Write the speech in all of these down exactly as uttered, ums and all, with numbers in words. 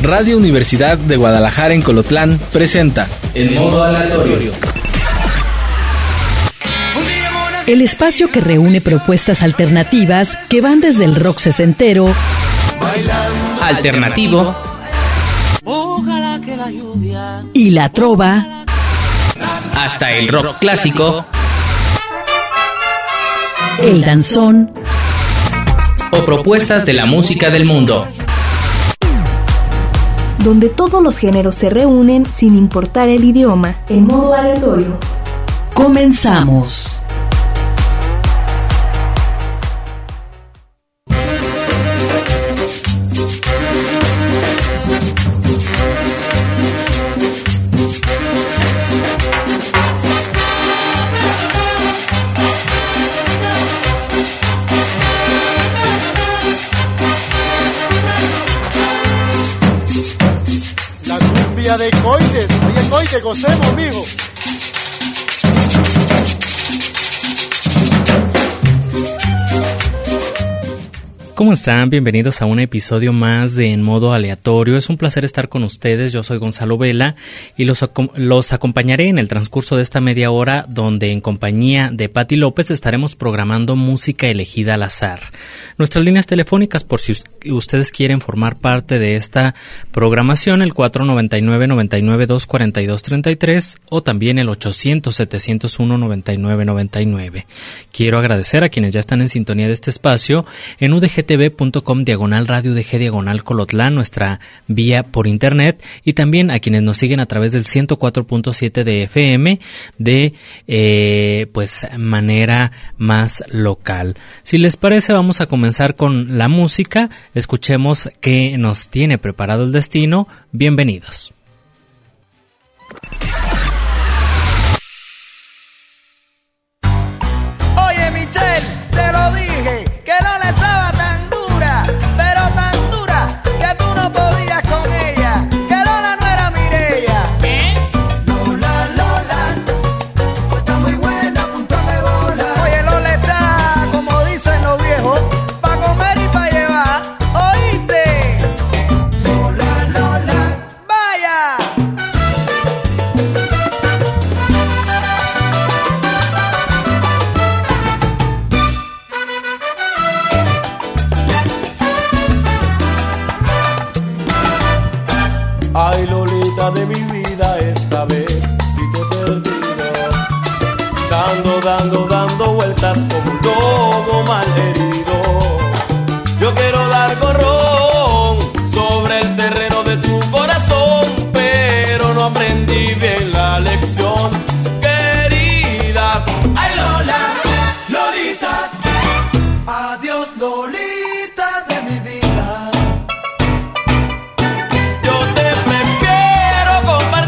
Radio Universidad de Guadalajara en Colotlán presenta El Modo Aleatorio. El espacio que reúne propuestas alternativas que van desde el rock sesentero, alternativo y la trova, hasta el rock clásico, el danzón o propuestas de la música del mundo, donde todos los géneros se reúnen sin importar el idioma, en modo aleatorio. Comenzamos. De Coites, oye Coites, gocemos, mijo. ¿Cómo están? Bienvenidos a un episodio más de En Modo Aleatorio. Es un placer estar con ustedes. Yo soy Gonzalo Vela y los, los acompañaré en el transcurso de esta media hora, donde en compañía de Patti López estaremos programando música elegida al azar. Nuestras líneas telefónicas, por si ustedes quieren formar parte de esta programación, el cuatro noventa y nueve, noventa y nueve, doscientos cuarenta y dos, treinta y tres o también el ochocientos, setecientos uno, noventa y nueve, noventa y nueve. Quiero agradecer a quienes ya están en sintonía de este espacio en U D G T V punto com diagonal radio U D G diagonal Colotlán, nuestra vía por internet, y también a quienes nos siguen a través del ciento cuatro punto siete de F M de eh, pues manera más local. Si les parece, vamos a comenzar con la música. Escuchemos qué nos tiene preparado el destino. Bienvenidos. Oye, Michelle, te lo dije, que no le estaba tan dura, pero tan dura que tú no podías con ella, que Lola no era Mireia. ¿Qué? Lola, Lola, tú estás muy buena, punto de bola. Oye, Lola está, como dicen los viejos, pa' comer y pa' llevar, ¿oíste? Lola, Lola, vaya. Ay, Lolita de mi vida, esta vez sí te he perdido. Dando, dando, dando vueltas como un lobo malherido. Yo quiero dar corrón sobre el terreno de tu corazón, pero no aprendí bien la lección, querida. Ay, Lola, Lolita, adiós, Lolita de mi vida. Yo te prefiero compartir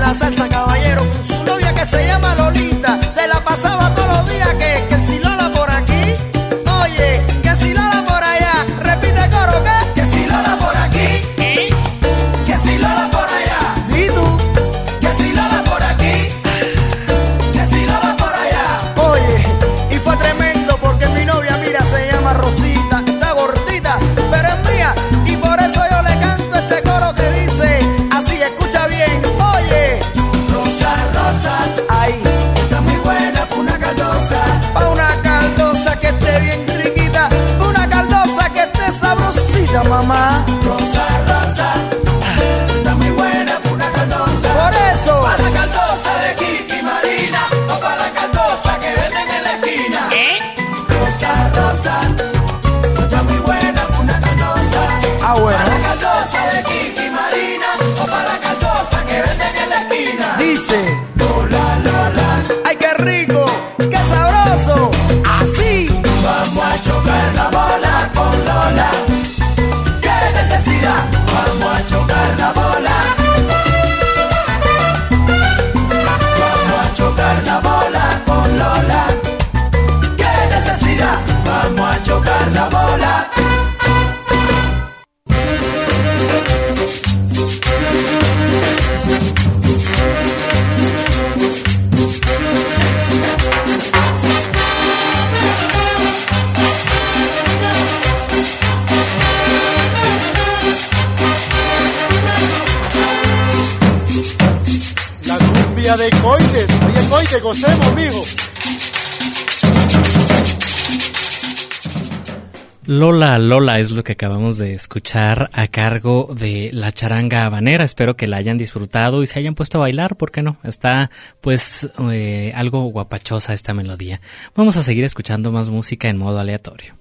la salsa, caballero, con su novia que se llama Lolita. Se la pasaba todos los días que, que si Lola por aquí, oye, que si Lola por allá. Repite coro, ¿qué? Que si Lola por aquí, ¿eh? Que si Lola por allá. ¿Y tú? Que si Lola por aquí, que si Lola por allá. Oye, y fue tremendo porque mi novia, mira, se llama Rosita. Está gordita, pero es mía. Y por eso yo le canto este coro que dice así, escucha bien. Oye, Rosa, Rosa, ay, está muy buena pa' una caldosa. Pa' una caldosa que esté bien riquita. Pa' una caldosa que esté sabrosita, mamá. Rosa, Rosa, está muy buena pa' una caldosa. Por eso, pa' la caldosa de Kiki Marina o pa' la caldosa que venden en la esquina. ¿Eh? Rosa, Rosa, está muy buena pa' una caldosa. Ah, bueno. Pa' la caldosa de Kiki Marina o pa' la caldosa que venden en la esquina. Dice Lola, Lola, ay qué rico, qué sabroso. Así vamos a chocar la bola con Lola. Qué necesidad, vamos a chocar la bola. Vamos a chocar la bola con Lola. Qué necesidad, vamos a chocar la bola. La cumbia de Coite, oye Coite, gocemos, mijo. Lola, Lola es lo que acabamos de escuchar a cargo de la charanga habanera. Espero que la hayan disfrutado y se hayan puesto a bailar, ¿por qué no? Está pues eh, algo guapachosa esta melodía. Vamos a seguir escuchando más música en modo aleatorio.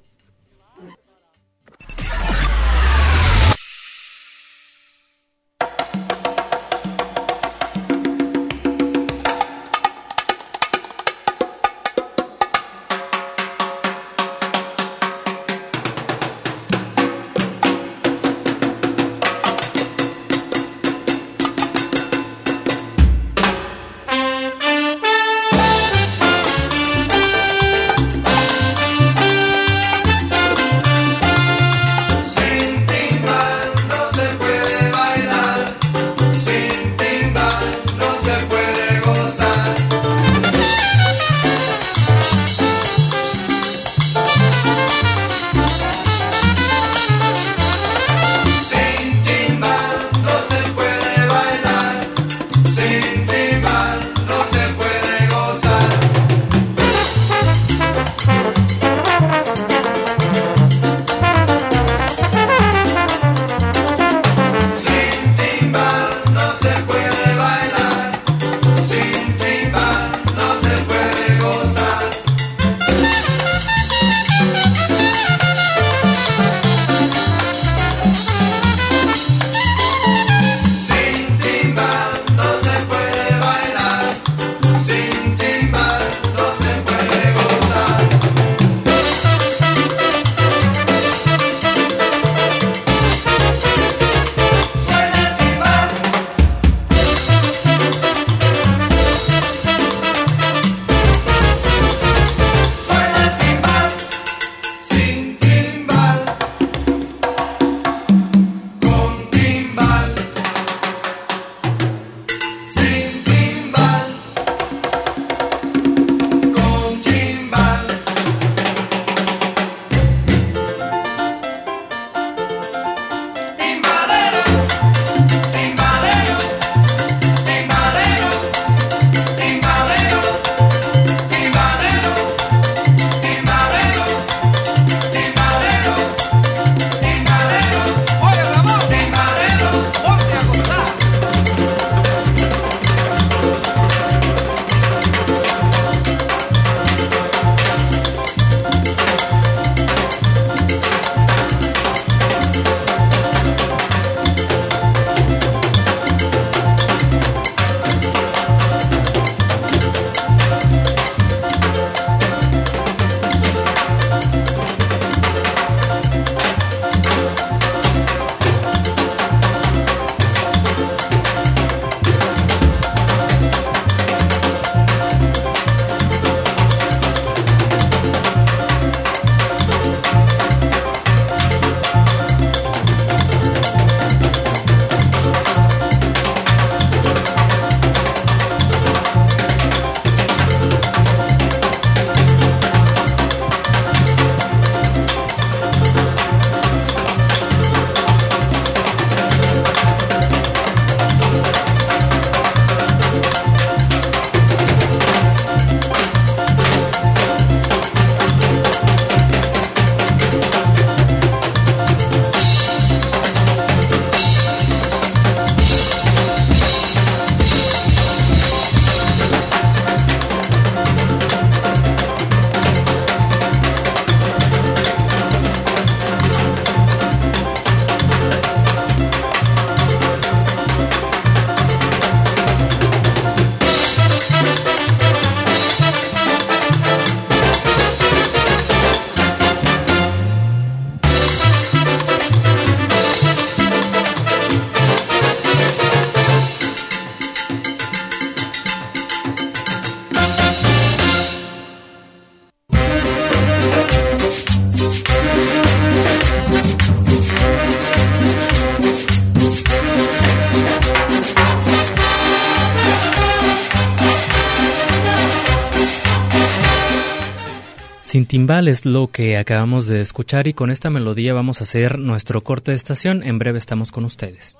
Sin timbal es lo que acabamos de escuchar y con esta melodía vamos a hacer nuestro corte de estación. En breve estamos con ustedes.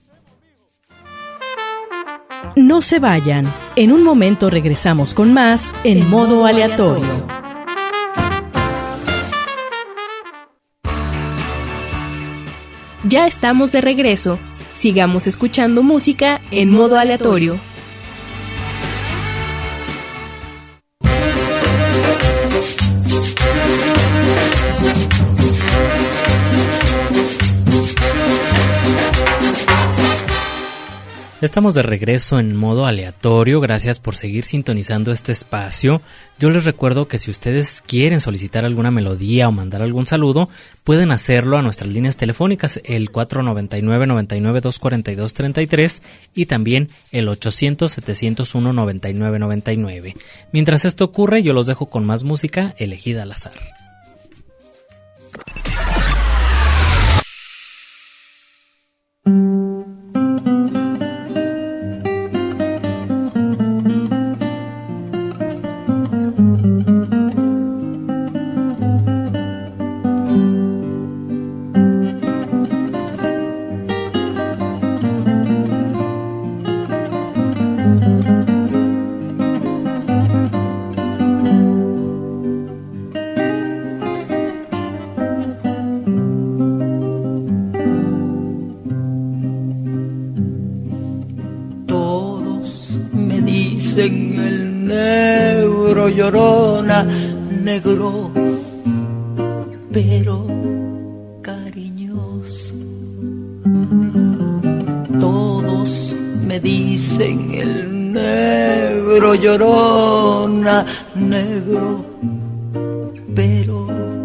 No se vayan. En un momento regresamos con más en modo aleatorio. Ya estamos de regreso. Sigamos escuchando música en modo aleatorio. Estamos de regreso en modo aleatorio, gracias por seguir sintonizando este espacio. Yo les recuerdo que si ustedes quieren solicitar alguna melodía o mandar algún saludo, pueden hacerlo a nuestras líneas telefónicas, el cuatro noventa y nueve, noventa y nueve, doscientos cuarenta y dos, treinta y tres y también el ochocientos, setecientos uno, noventa y nueve, noventa y nueve. Mientras esto ocurre, yo los dejo con más música elegida al azar. Llorona, negro, pero cariñoso. Todos me dicen el negro llorona, negro, pero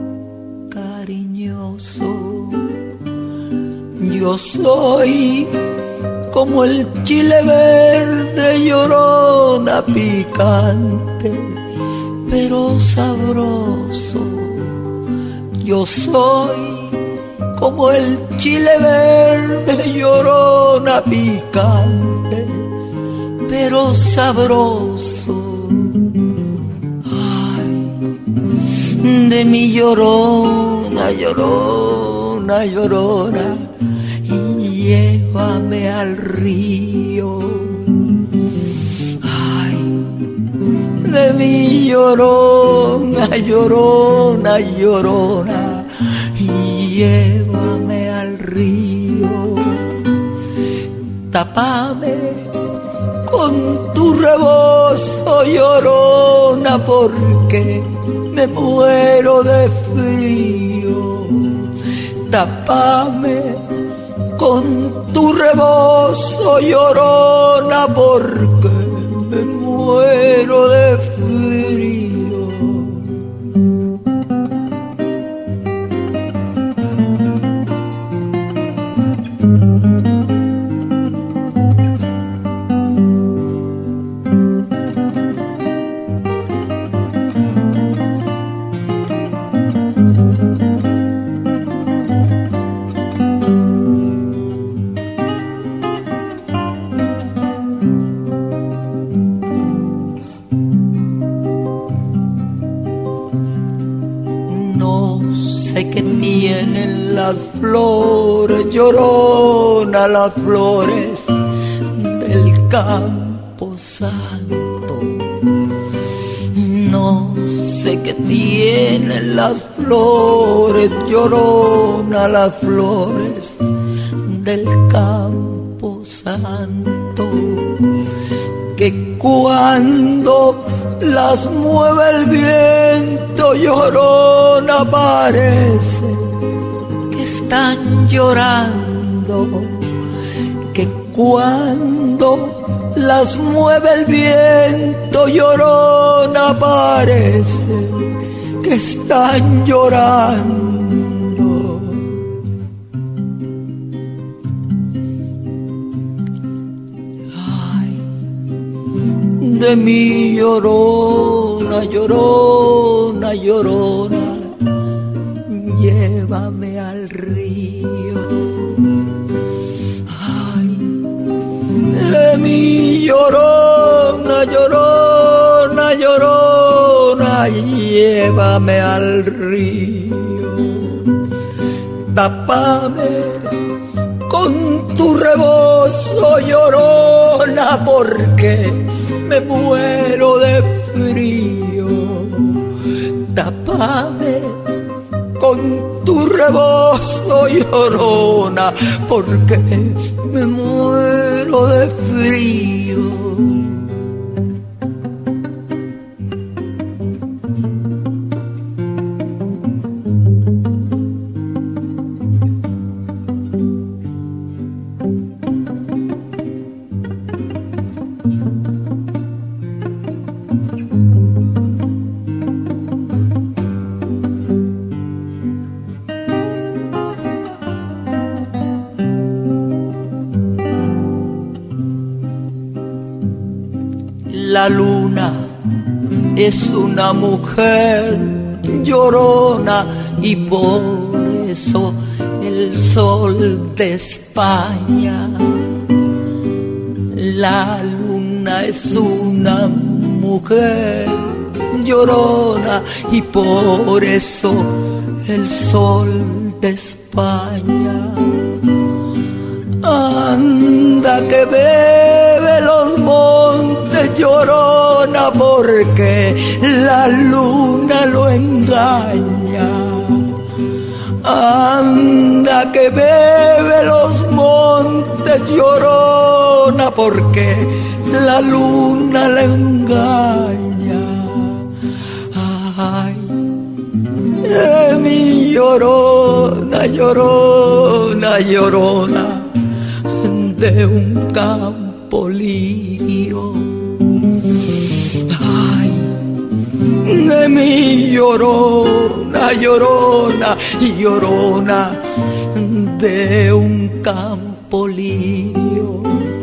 cariñoso. Yo soy como el chile verde, llorona, picante pero sabroso. Yo soy como el chile verde, llorona, picante pero sabroso. Ay, de mi llorona, llorona, llorona, y llévame al río. De mi llorona, llorona, llorona, y llévame al río. Tápame con tu rebozo, llorona, porque me muero de frío. Tápame con tu rebozo, llorona, porque me muero de frío. Las flores, llorona, las flores del campo santo. No sé qué tienen las flores, llorona, las flores del campo santo, que cuando las mueve el viento, llorona, parece están llorando, que cuando las mueve el viento, llorona, parece que están llorando. Ay, de mi llorona, llorona, llorona, llévame al río. Ay, mi llorona, llorona, llorona, llévame al río, tápame con tu rebozo, llorona, porque me muero de frío. Tápame con tu rebozo, llorona, porque me muero de frío. La luna es una mujer llorona y por eso el sol de España. La luna es una mujer llorona y por eso el sol de España. Anda que bebe los montes, llorona, porque la luna lo engaña. Anda que bebe los montes, llorona, porque la luna le engaña. Ay, de mi llorona, llorona, llorona, de un campo lirio. Ay, de mi llorona, llorona, llorona, de un campo lirio.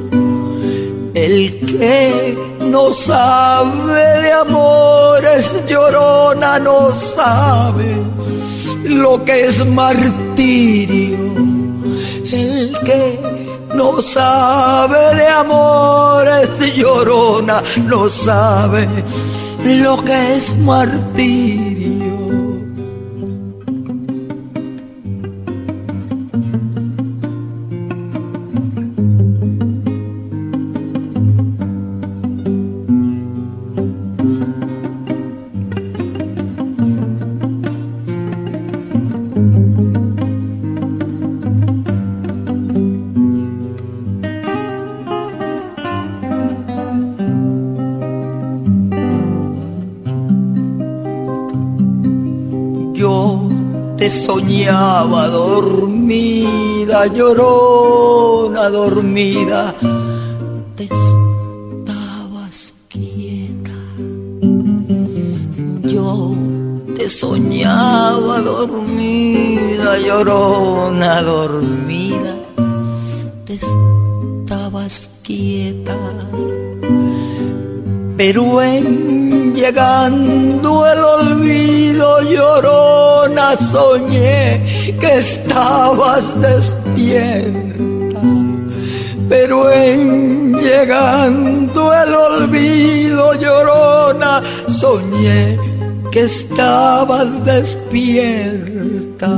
El que no sabe de amores, llorona, no sabe lo que es martirio. El que no sabe de amores, llorona, no sabe lo que es martirio. Te soñaba dormida, llorona, dormida, te estabas quieta. Yo te soñaba dormida, llorona, dormida, te estabas quieta. Pero en llegando el olvido, llorona, soñé que estabas despierta. Pero en llegando el olvido, llorona, soñé que estabas despierta.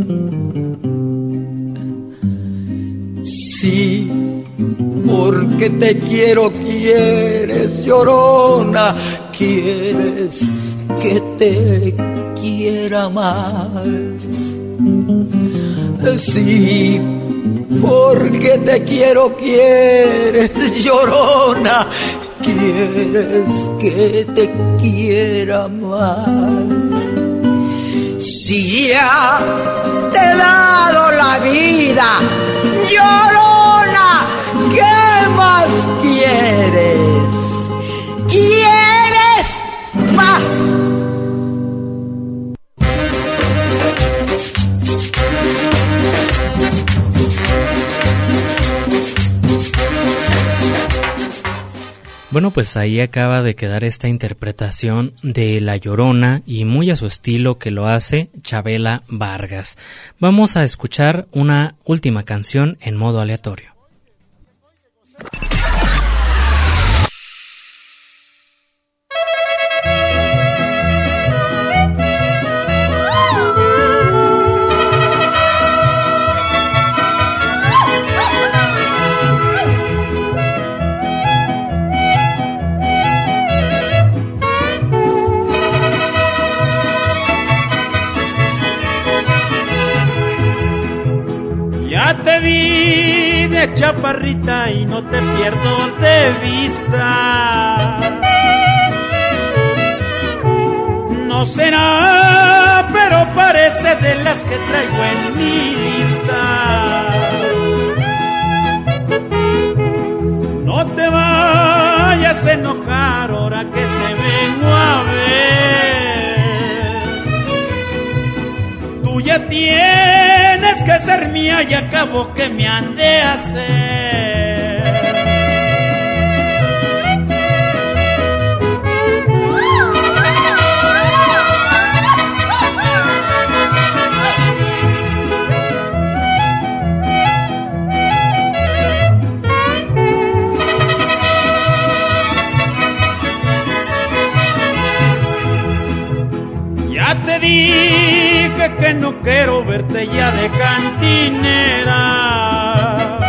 Sí, porque te quiero, quieres, llorona, quieres que te quiera más. Sí, porque te quiero, quieres, llorona, quieres que te quiera más. Si ya te he dado la vida, llorona, ¿qué más quieres? ¿Quieres más? Bueno, pues ahí acaba de quedar esta interpretación de La Llorona y muy a su estilo que lo hace Chabela Vargas. Vamos a escuchar una última canción en modo aleatorio. chaparrita, y no te pierdo de vista. No será, pero parece de las que traigo en mi lista. No te vayas a enojar ahora que te vengo a ver. Tú ya tienes que ser mía y acabo que me han de hacer. Ya te dije que no quiero verte ya de cantinera.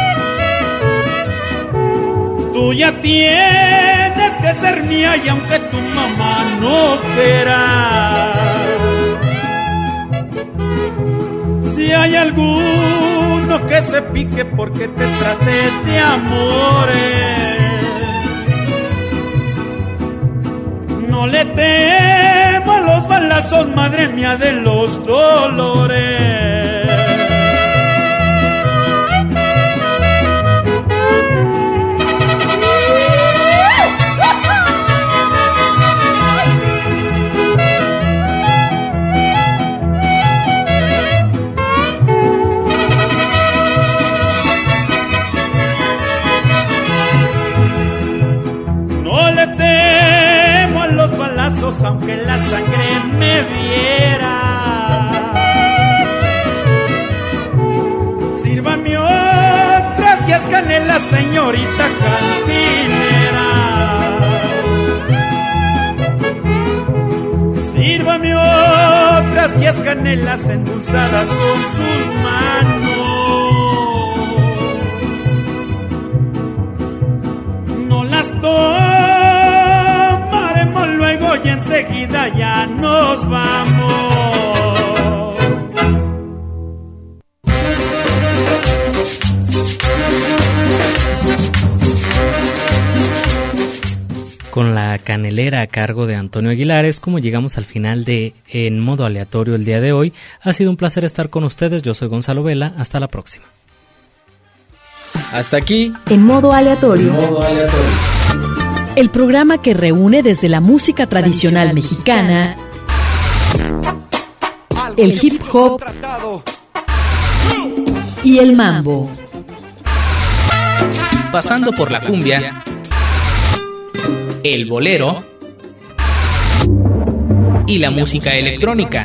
Tú ya tienes que ser mía y aunque tu mamá no quiera. Si hay alguno que se pique porque te trate de amores, no le temo a los balazos, madre mía de los dolores. No le temo a los balazos aunque la sangre me viera. Sírvame otras diez canelas, señorita cantinera. Sírvame otras diez canelas endulzadas con sus manos. No las tomaremos luego y enseguida ya nos vamos. Con la canelera a cargo de Antonio Aguilar es como llegamos al final de En Modo Aleatorio el día de hoy. Ha sido un placer estar con ustedes. Yo soy Gonzalo Vela. Hasta la próxima. Hasta aquí En Modo Aleatorio. En Modo Aleatorio. El programa que reúne desde la música tradicional mexicana, el hip hop y el mambo. Pasando por la cumbia, el bolero y la música electrónica.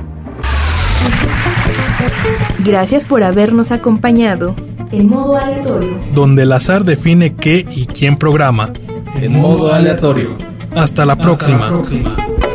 Gracias por habernos acompañado en Modo Aleatorio, donde el azar define qué y quién programa. En Modo Aleatorio. Hasta la próxima. Hasta la próxima.